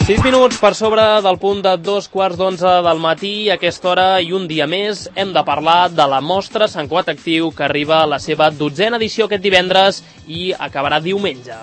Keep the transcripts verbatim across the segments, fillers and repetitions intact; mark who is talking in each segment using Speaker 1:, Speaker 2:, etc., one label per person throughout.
Speaker 1: sis minuts per sobre del punt de dos quarts d'onze del matí. A aquesta hora i un dia més hem de parlar de la mostra Sant Cugat Actiu, que arriba a la seva dotzena edició aquest divendres i acabarà diumenge.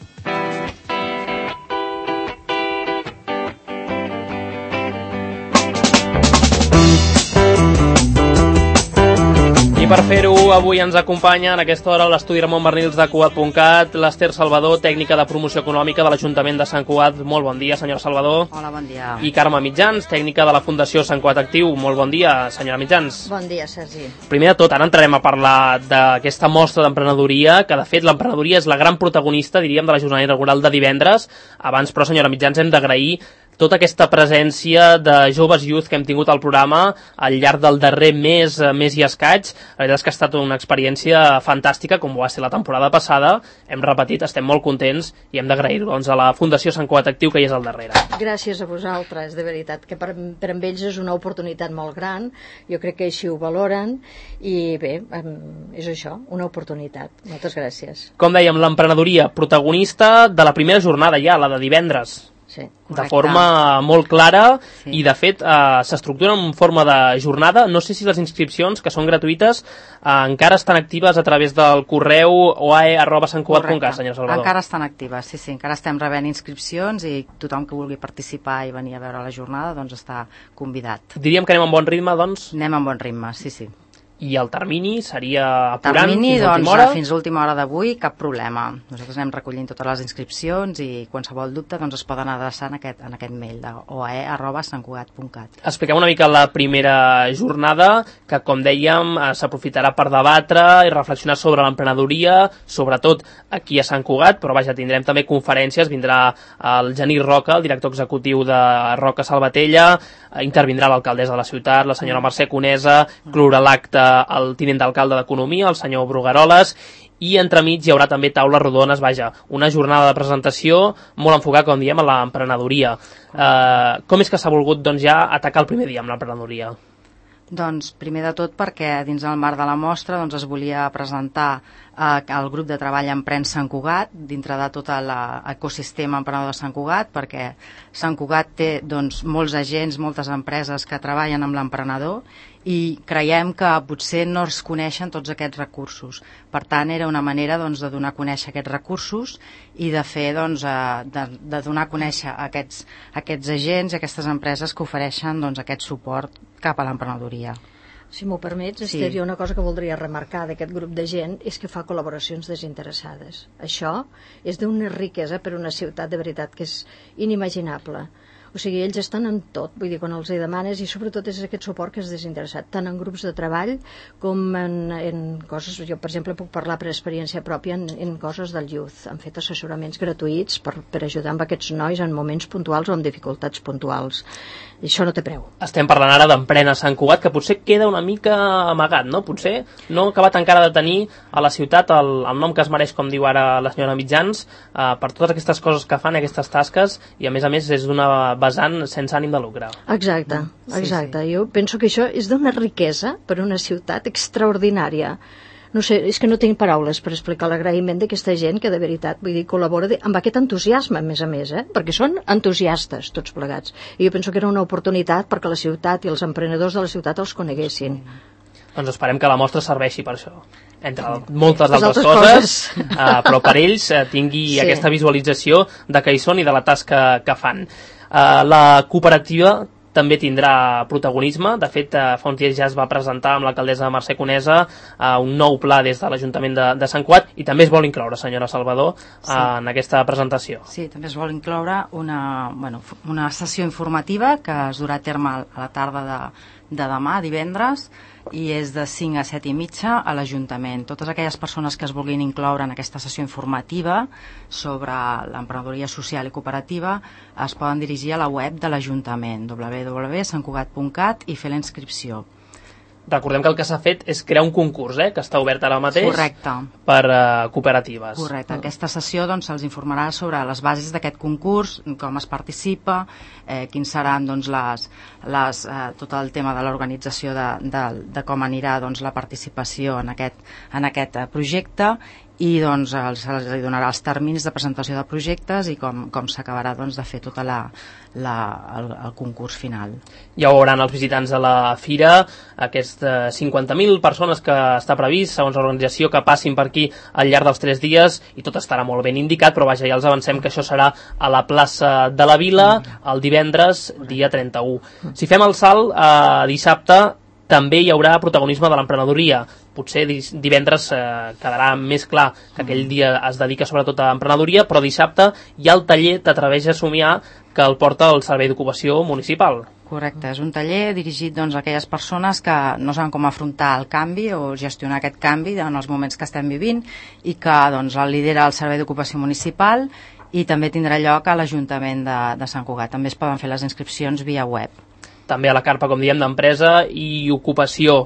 Speaker 1: I per fer-ho, avui ens acompanya en aquesta hora a l'estudi Ramon Bernils de Cugat punt cat, l'Ester Salvador, tècnica de promoció econòmica de l'Ajuntament de Sant Cugat. Molt bon dia, senyora Salvador.
Speaker 2: Hola, bon dia.
Speaker 1: I Carme Mitjans, tècnica de la Fundació Sant Cugat Actiu. Molt bon dia, senyora Mitjans.
Speaker 3: Bon dia, Sergi.
Speaker 1: Primer de tot, ara entrarem a parlar d'aquesta mostra d'emprenedoria, que de fet l'emprenedoria és la gran protagonista, diríem, de la jornada inaugural de divendres. Abans, però, senyora Mitjans, hem d'agrair tota aquesta presència de joves youth que hem tingut al programa al llarg del darrer mes, mes i escaig. La veritat és que ha estat una experiència fantàstica, com va ser la temporada passada. Hem repetit, estem molt contents i hem d'agrair doncs, a la Fundació Sant Cugat Actiu, que hi és al darrere.
Speaker 3: Gràcies a vosaltres, de veritat, que per, per amb ells és una oportunitat molt gran. Jo crec que així ho valoren i bé, és això, una oportunitat. Moltes gràcies.
Speaker 1: Com dèiem, l'emprenedoria protagonista de la primera jornada ja, la de divendres.
Speaker 3: Sí,
Speaker 1: de forma molt clara, sí. I de fet eh, s'estructura en forma de jornada. No sé si les inscripcions, que són gratuïtes, eh, encara estan actives a través del correu oae arroba santcugat punt cat, senyora Salvador.
Speaker 2: Encara estan actives, sí, sí, encara estem rebent inscripcions i tothom que vulgui participar i venir a veure la jornada doncs està convidat.
Speaker 1: Diríem que anem en bon ritme, doncs?
Speaker 2: Anem en bon ritme, sí, sí.
Speaker 1: I el termini seria apurant
Speaker 2: termini,
Speaker 1: fins a última
Speaker 2: doncs,
Speaker 1: hora?
Speaker 2: Fins a última hora d'avui, cap problema. Nosaltres anem recollint totes les inscripcions i qualsevol dubte doncs, es poden adreçar en aquest, en aquest mail de oae arroba santcugat punt cat.
Speaker 1: Expliquem una mica la primera jornada, que com dèiem s'aprofitarà per debatre i reflexionar sobre l'emprenedoria, sobretot aquí a Sant Cugat, però vaja, tindrem també conferències. Vindrà el Genís Roca, el director executiu de Roca Salvatella, intervindrà l'alcaldessa de la ciutat, la senyora Mercè Conesa, clourà l'acte el tinent d'alcalde d'Economia, el senyor Brugueroles, i entremig hi haurà també taules rodones, vaja, una jornada de presentació molt enfocada, com diem, a l'emprenedoria. Eh, com és que s'ha volgut doncs, ja atacar el primer dia amb l'emprenedoria?
Speaker 2: Doncs primer de tot perquè dins del marc de la mostra doncs, es volia presentar eh, el grup de treball Emprèn Sant Cugat dintre de tot l'ecosistema emprenedor de Sant Cugat, perquè Sant Cugat té doncs, molts agents, moltes empreses que treballen amb l'emprenedor i creiem que potser no es coneixen tots aquests recursos. Per tant, era una manera doncs, de donar a conèixer aquests recursos i de fer, doncs, eh, de, de donar a conèixer aquests, aquests agents i aquestes empreses que ofereixen doncs, aquest suport cap a l'emprenedoria.
Speaker 3: Si m'ho permets, Esther, sí. Una cosa que voldria remarcar d'aquest grup de gent és que fa col·laboracions desinteressades. Això és d'una riquesa per una ciutat de veritat que és inimaginable. O sigui, ells estan en tot, vull dir, quan els hi demanes, i sobretot és aquest suport que és desinteressat, tant en grups de treball com en, en coses, jo per exemple puc parlar per experiència pròpia en, en coses del youth. Han fet assessoraments gratuïts per, per ajudar amb aquests nois en moments puntuals o amb dificultats puntuals. I això no té preu.
Speaker 1: Estem parlant ara d'Emprena Sant Cugat, que potser queda una mica amagat, no? Potser no ha acabat encara de tenir a la ciutat el, el nom que es mereix, com diu ara la senyora Mitjans, eh, per totes aquestes coses que fan, aquestes tasques, i a més a més és d'una vessant sense ànim de lucre.
Speaker 3: Exacte, exacte. Sí, sí. Jo penso que això és d'una riquesa per una ciutat extraordinària. No sé, és que no tinc paraules per explicar l'agraïment d'aquesta gent que de veritat, vull dir, col·labora de, amb aquest entusiasme, a més a més, eh? Perquè són entusiastes tots plegats. I jo penso que era una oportunitat perquè la ciutat i els emprenedors de la ciutat els coneguessin.
Speaker 1: Doncs esperem que la mostra serveixi per això, entre moltes altres, altres coses, coses. Uh, però per ells uh, tingui sí. aquesta visualització de què hi són i de la tasca que fan. Uh, la cooperativa també tindrà protagonisme. De fet, eh, fa uns dies ja es va presentar amb l'alcaldessa Mercè Conesa eh, un nou pla des de l'Ajuntament de, de Sant Cugat, i també es vol incloure, senyora Salvador, eh, sí. en aquesta presentació.
Speaker 2: Sí, també es vol incloure una, bueno, una sessió informativa que es durà a terme a la tarda de, de demà, divendres, i és de cinc a set i mitja a l'Ajuntament. Totes aquelles persones que es vulguin incloure en aquesta sessió informativa sobre l'emprenedoria social i cooperativa es poden dirigir a la web de l'Ajuntament, w w w punt sant cugat punt cat, i fer la inscripció.
Speaker 1: Recordem que el que s'ha fet és crear un concurs, eh, que està obert ara mateix.
Speaker 2: Correcte.
Speaker 1: Per uh, cooperatives.
Speaker 2: Correcte. Aquesta sessió doncs, se'ls informarà sobre les bases d'aquest concurs, com es participa, eh, quins seran doncs, les, les, eh, tot el tema de l'organització de, de, de com anirà doncs, la participació en aquest, en aquest projecte, i doncs els, els donarà els terminis de presentació de projectes i com, com s'acabarà doncs, de fer tot la, la, el, el concurs final.
Speaker 1: Ja ho veuran els visitants de la fira, aquestes cinquanta mil persones que està previst segons l'organització que passin per aquí al llarg dels tres dies, i tot estarà molt ben indicat, però vaja, ja els avancem que això serà a la plaça de la Vila el divendres, dia trenta-u. Si fem el salt a dissabte, també hi haurà protagonisme de l'emprenedoria. Potser divendres eh, quedarà més clar que aquell dia es dedica sobretot a emprenedoria, però dissabte hi ha el taller T'atreveix a somiar, que el porta el Servei d'Ocupació Municipal.
Speaker 2: Correcte, és un taller dirigit doncs, a aquelles persones que no saben com afrontar el canvi o gestionar aquest canvi en els moments que estem vivint, i que doncs, el lidera el Servei d'Ocupació Municipal, i també tindrà lloc a l'Ajuntament de, de Sant Cugat. També es poden fer les inscripcions via web.
Speaker 1: També a la carpa, com diem, d'empresa i ocupació.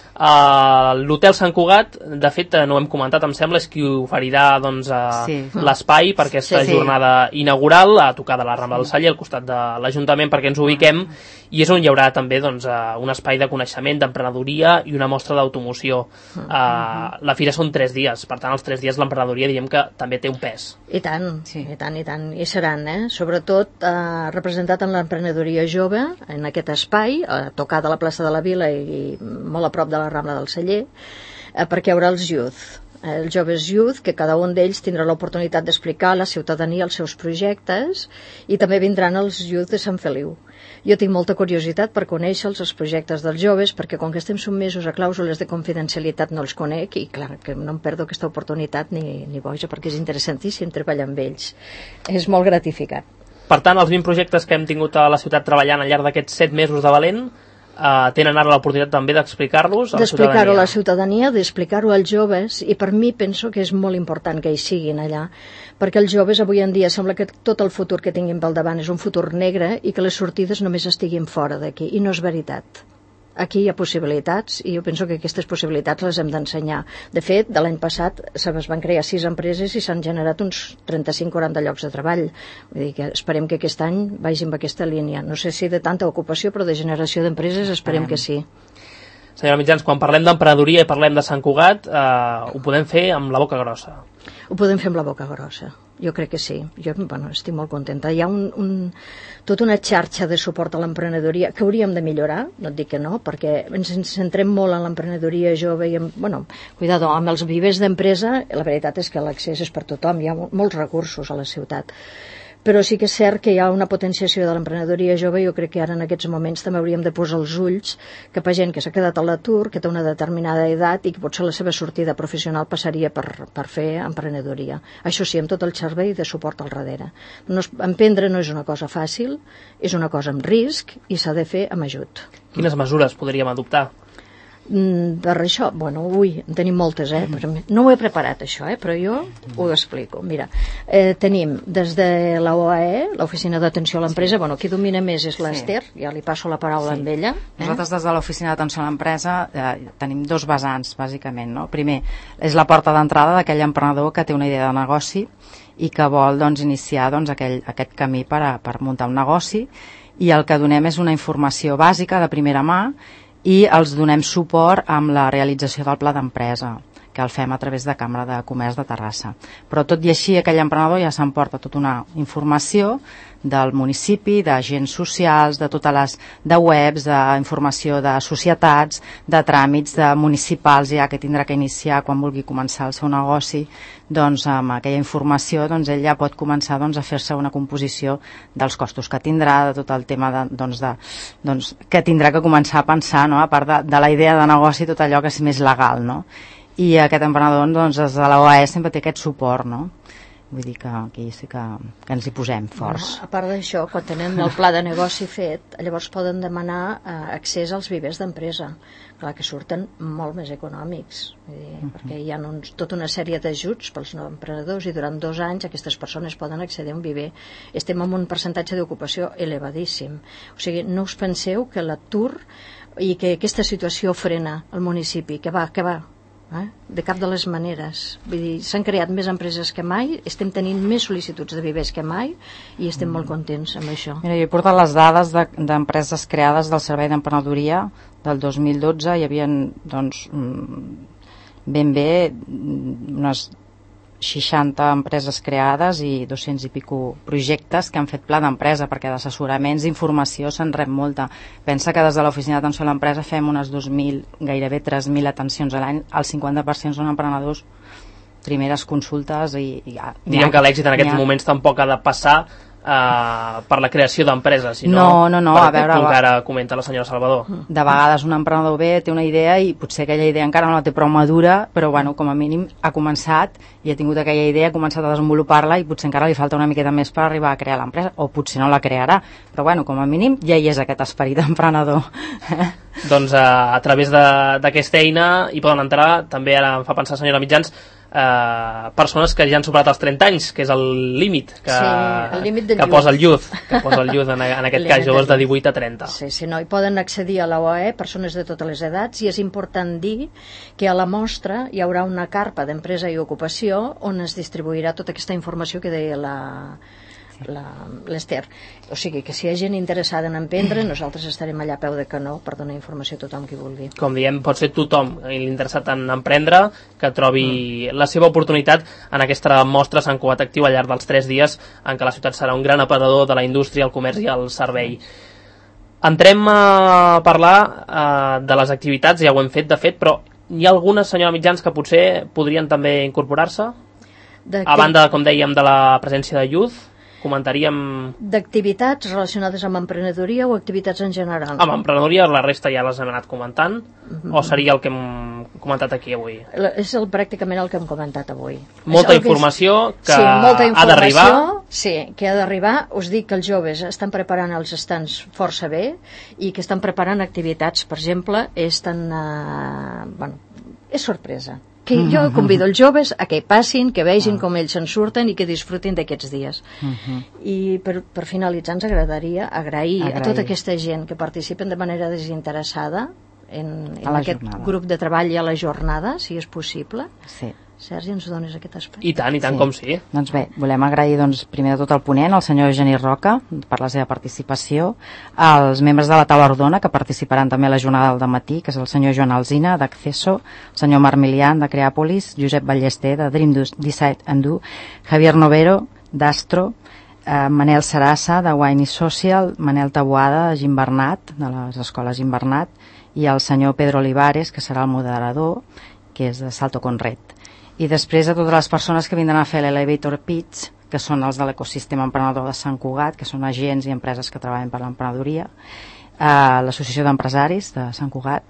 Speaker 1: Uh, l'Hotel Sant Cugat, de fet, no ho hem comentat, em sembla, és qui oferirà doncs, uh, sí. l'espai per aquesta sí, sí. jornada inaugural, a tocar de la Rambla del Celler, al costat de l'Ajuntament, perquè ens ubiquem, i és on hi haurà també doncs, uh, un espai de coneixement, d'emprenedoria i una mostra d'automoció. Uh, la fira són tres dies, per tant, els tres dies l'emprenedoria diem que també té un pes.
Speaker 3: I tant, sí. i tant, i tant, i seran, eh? sobretot uh, representat en l'emprenedoria jove, en aquest espai, a tocar de la plaça de la Vila i, i molt a prop de la Rambla del Celler, eh, perquè hi haurà els youth, eh, els joves youth, que cada un d'ells tindrà l'oportunitat d'explicar a la ciutadania els seus projectes, i també vindran els youth de Sant Feliu. Jo tinc molta curiositat per conèixer-los, els projectes dels joves, perquè com que estem sotmesos a clàusules de confidencialitat no els conec, i clar, que no em perdo aquesta oportunitat ni, ni boja, perquè és interessantíssim treballar amb ells. És molt gratificant.
Speaker 1: Per tant, els vint projectes que hem tingut a la ciutat treballant al llarg d'aquests set mesos de valent, Uh, tenen ara l'oportunitat també d'explicar-los a la ciutadania.
Speaker 3: D'explicar-ho a la ciutadania, d'explicar-ho als joves, i per mi penso que és molt important que hi siguin allà, perquè els joves avui en dia sembla que tot el futur que tinguin pel davant és un futur negre i que les sortides només estiguin fora d'aquí, i no és veritat. Aquí hi ha possibilitats, i jo penso que aquestes possibilitats les hem d'ensenyar. De fet, de l'any passat es van crear sis empreses i s'han generat uns trenta-cinc a quaranta llocs de treball. Vull dir que esperem que aquest any vagin amb aquesta línia. No sé si de tanta ocupació, però de generació d'empreses esperem que sí.
Speaker 1: Senyora Mitjans, quan parlem d'emprenedoria i parlem de Sant Cugat, eh, ho podem fer amb la boca grossa.
Speaker 3: Ho podem fer amb la boca grossa. Jo crec que sí. Jo bueno, estic molt contenta. Hi ha un, un, tota una xarxa de suport a l'emprenedoria que hauríem de millorar, no et dic que no, perquè ens centrem molt en l'emprenedoria jove i, en, bueno, cuidado, amb els vivers d'empresa, la veritat és que l'accés és per tothom, hi ha molts recursos a la ciutat. Però sí que és cert que hi ha una potenciació de l'emprenedoria jove, i jo crec que ara en aquests moments també hauríem de posar els ulls cap a gent que s'ha quedat a l'atur, que té una determinada edat i que potser la seva sortida professional passaria per, per fer emprenedoria. Això sí, amb tot el servei de suport al darrere. No es, emprendre no és una cosa fàcil, és una cosa amb risc i s'ha de fer amb ajut.
Speaker 1: Quines mesures podríem adoptar?
Speaker 3: Mm, per això, bueno, ui, en tenim moltes, eh? Però no ho he preparat, això, eh? Però jo ho explico. Mira, eh, tenim des de la O A E, l'Oficina d'Atenció a l'Empresa, bueno, qui domina més és l'Ester, sí. Ja li passo la paraula sí. amb ella. Eh?
Speaker 2: Nosaltres des de l'Oficina d'Atenció a l'Empresa eh, tenim dos vessants, bàsicament, no? Primer, és la porta d'entrada d'aquell emprenedor que té una idea de negoci i que vol, doncs, iniciar doncs, aquell, aquest camí per, a, per muntar un negoci, i el que donem és una informació bàsica de primera mà, i els donem suport amb la realització del pla d'empresa, que el fem a través de Cambra de Comerç de Terrassa. Però tot i així, aquell emprenedor ja s'emporta tota una informació del municipi, d'agents socials, de totes les de webs, d'informació de societats, de tràmits de municipals, ja que tindrà que iniciar quan vulgui començar el seu negoci. Doncs amb aquella informació doncs, ell ja pot començar doncs, a fer-se una composició dels costos que tindrà, de tot el tema de, doncs, de, doncs, que tindrà que començar a pensar, no? A part de, de la idea de negoci, tot allò que és més legal, no? I aquest emprenedor, doncs, des de la O A E sempre té aquest suport, no? Vull dir que aquí sí que, que ens hi posem forts.
Speaker 3: No, a part d'això, quan tenen el pla de negoci fet, llavors poden demanar eh, accés als vivers d'empresa. Clar que surten molt més econòmics, vull dir, uh-huh. perquè hi ha uns, tota una sèrie d'ajuts pels no emprenedors, i durant dos anys aquestes persones poden accedir a un viver. Estem amb un percentatge d'ocupació elevadíssim. O sigui, no us penseu que l'atur i que aquesta situació frena el municipi, que va, que va, Eh? de cap de les maneres. Vull dir, s'han creat més empreses que mai, estem tenint més sol·licituds de vivers que mai, i estem mm. molt contents amb això.
Speaker 2: Mira, jo he portat les dades de, d'empreses creades del Servei d'Emprenedoria del dos mil dotze. Hi havia doncs, ben bé unes seixanta empreses creades i dos-cents i pico projectes que han fet pla d'empresa, perquè d'assessoraments d'informació se'n rep molta. Pensa que des de l'oficina d'atenció a l'empresa fem unes dos mil, gairebé tres mil atencions a l'any, el cinquanta per cent són emprenedors, primeres consultes i... i ja,
Speaker 1: Diguem que l'èxit en aquests moments tampoc ha de passar Uh, per la creació d'empreses, sinó
Speaker 2: no, no, no,
Speaker 1: per
Speaker 2: a
Speaker 1: aquest
Speaker 2: veure,
Speaker 1: punt que ara comenta la senyora Salvador.
Speaker 2: De vegades un emprenedor bé té una idea i potser aquella idea encara no la té prou madura, però bueno, com a mínim ha començat i ha tingut aquella idea, ha començat a desenvolupar-la i potser encara li falta una miqueta més per arribar a crear l'empresa, o potser no la crearà, però bueno, com a mínim ja hi és aquest esperit d'emprenedor.
Speaker 1: Doncs uh, a través d'aquesta eina hi poden entrar, també ara em fa pensar, senyora Mitjans, Uh, persones que ja han superat els trenta anys, que és el límit que,
Speaker 3: sí,
Speaker 1: que posa el youth, que posa el youth en, en aquest cas, joves de divuit a trenta.
Speaker 3: Sí, sí, no, hi poden accedir a la U A E persones de totes les edats, i és important dir que a la mostra hi haurà una carpa d'empresa i ocupació on es distribuirà tota aquesta informació que deia la l'Ester. O sigui que si hi ha gent interessada en emprendre, nosaltres estarem allà a peu de canó per donar informació a tothom qui vulgui.
Speaker 1: Com diem, pot ser tothom interessat en emprendre que trobi mm. la seva oportunitat en aquesta mostra Sant Cugat Actiu al llarg dels tres dies en què la ciutat serà un gran aparador de la indústria, el comerç i el servei. Entrem a parlar uh, de les activitats, ja ho hem fet de fet, però hi ha algunes, senyora Mitjans, que potser podrien també incorporar-se? A banda, com dèiem, de la presència de youth, comentaríem...
Speaker 3: D'activitats relacionades amb emprenedoria o activitats en general?
Speaker 1: Amb emprenedoria, la resta ja les hem anat comentant, mm-hmm. o seria el que hem comentat aquí avui?
Speaker 3: És el, pràcticament el que hem comentat avui.
Speaker 1: Molta informació que
Speaker 3: sí, molta informació,
Speaker 1: ha d'arribar.
Speaker 3: Sí, que ha d'arribar. Us dic que els joves estan preparant els estants força bé i que estan preparant activitats, per exemple, és tan... Uh, bueno, és sorpresa. Que jo convido els joves a que passin, que vegin com ells se'n surten i que disfrutin d'aquests dies. Uh-huh. I per, per finalitzar ens agradaria agrair, agrair a tota aquesta gent que participen de manera desinteressada en, en aquest jornada. Grup de treball i a la jornada, si és possible.
Speaker 2: Sí.
Speaker 3: Sergi, ens dones aquest espai?
Speaker 1: I tant, i tant, sí. Com sí.
Speaker 2: Doncs bé, volem agrair doncs, primer de tot el ponent, el senyor Eugeni Roca, per la seva participació, als membres de la taula rodona, que participaran també a la jornada del dematí, que és el senyor Joan Alsina, d'Acceso, el senyor Marc Milian, de Creàpolis, Josep Ballester, de Dream Decide and Do, Javier Novero, d'Astro, eh, Manel Sarassa, de Wine Social, Manel Taboada, de Gimbernat, de les escoles Gimbernat, i el senyor Pedro Olivares, que serà el moderador, que és de Salto Conret. I després a totes les persones que vindran a fer l'Elevator Pitch, que són els de l'ecosistema emprenedor de Sant Cugat, que són agents i empreses que treballen per l'emprenedoria, eh, l'Associació d'Empresaris de Sant Cugat,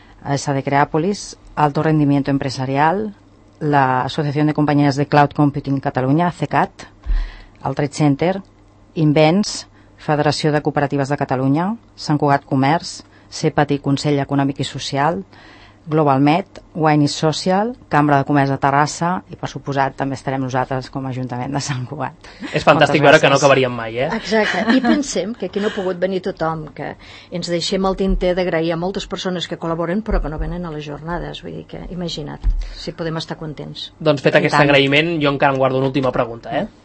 Speaker 2: S de Creàpolis, Alto Rendimiento Empresarial, l'Associació de Companyies de Cloud Computing Catalunya, C E C A T, el Trade Center, Invents, Federació de Cooperatives de Catalunya, Sant Cugat Comerç, CEPAT i Consell Econòmic i Social, GlobalMed, Wine Social, Cambra de Comerç de Terrassa i, per suposat, també estarem nosaltres com a Ajuntament de Sant Cugat.
Speaker 1: És fantàstic veure que no acabaríem mai, eh?
Speaker 3: Exacte, i pensem que aquí no ha pogut venir tothom, que ens deixem el tinter d'agrair a moltes persones que col·laboren però que no venen a les jornades, vull dir que, imagina't, si podem estar contents.
Speaker 1: Doncs fet aquest agraïment, jo encara em guardo una última pregunta, eh?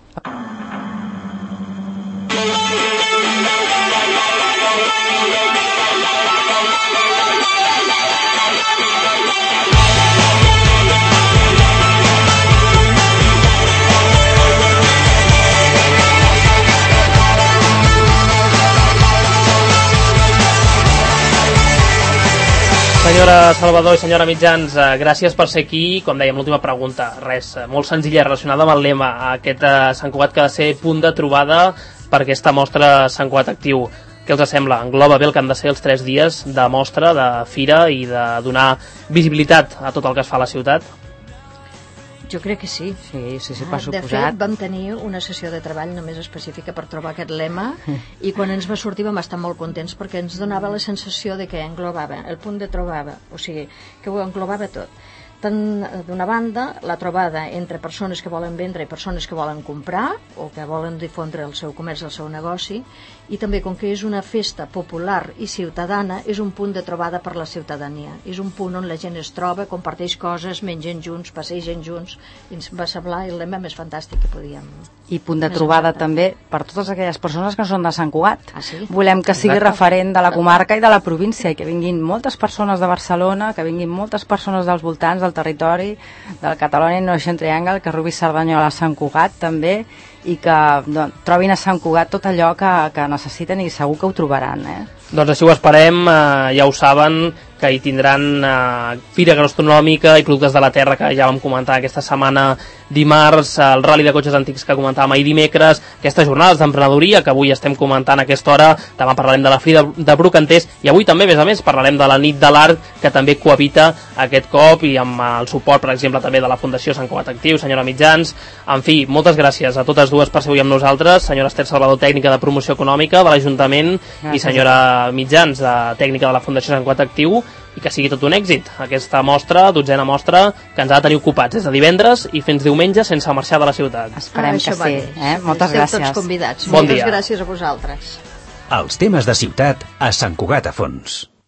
Speaker 1: Senyora Salvador i senyora Mitjans, eh, gràcies per ser aquí. Com dèiem, l'última pregunta, res, eh, molt senzilla, relacionada amb el lema, aquest eh, Sant Cugat que ha de ser punt de trobada per aquesta mostra Sant Cugat Actiu. Què els sembla? Engloba bé el que han de ser els tres dies de mostra, de fira i de donar visibilitat a tot el que es fa a la ciutat?
Speaker 3: Jo crec que sí.
Speaker 2: Sí, sí, sí, per suposat.
Speaker 3: De fet, vam tenir una sessió de treball només específica per trobar aquest lema i quan ens va sortir vam estar molt contents perquè ens donava la sensació de que englobava el punt de trobada, o sigui, que ho englobava tot. Tant d'una banda, la trobada entre persones que volen vendre i persones que volen comprar o que volen difondre el seu comerç, el seu negoci, i també com que és una festa popular i ciutadana, és un punt de trobada per la ciutadania. És un punt on la gent es troba, comparteix coses, mengen junts, passegen junts, i ens va semblar el lema més fantàstic que podíem.
Speaker 2: I punt de trobada també per totes aquelles persones que són de Sant Cugat.
Speaker 3: Ah, sí?
Speaker 2: Volem que sigui Exacte. referent de la comarca i de la província i que vinguin moltes persones de Barcelona, que vinguin moltes persones dels voltants, del territori del Catalonia Innovation Triangle, que Rubí Cerdanyola a Sant Cugat també, i que doncs, trobin a Sant Cugat tot allò que, que necessiten i segur que ho trobaran, eh?
Speaker 1: Doncs així ho esperem, eh, ja ho saben, que hi tindran eh, fira gastronòmica i productes de la terra, que ja vam comentar aquesta setmana dimarts, el rally de cotxes antics que comentàvem ahir dimecres, aquestes jornades d'emprenedoria que avui estem comentant a aquesta hora, demà parlarem de la Fira de, de Brocanters, i avui també, a més a més, parlarem de la nit de l'art, que també cohabita aquest cop, i amb el suport, per exemple, també de la Fundació Sant Cugat Actiu, senyora Mitjans. En fi, moltes gràcies a totes dues per ser avui amb nosaltres, senyora Esther Salvador, tècnica de promoció econòmica de l'Ajuntament, i senyora Mitjans, de tècnica de la Fundació Sant Cugat Actiu, i que sigui tot un èxit aquesta mostra, dotzena mostra, que ens ha de tenir ocupats des de divendres i fins diumenge sense marxar de la ciutat.
Speaker 2: Esperem ah, que sí, eh? Moltes
Speaker 3: Esteu
Speaker 2: gràcies.
Speaker 3: Tots convidats.
Speaker 1: Bon
Speaker 3: Moltes
Speaker 1: dia.
Speaker 3: gràcies a vosaltres.
Speaker 4: Els temes de ciutat a Sant Cugat a Fons.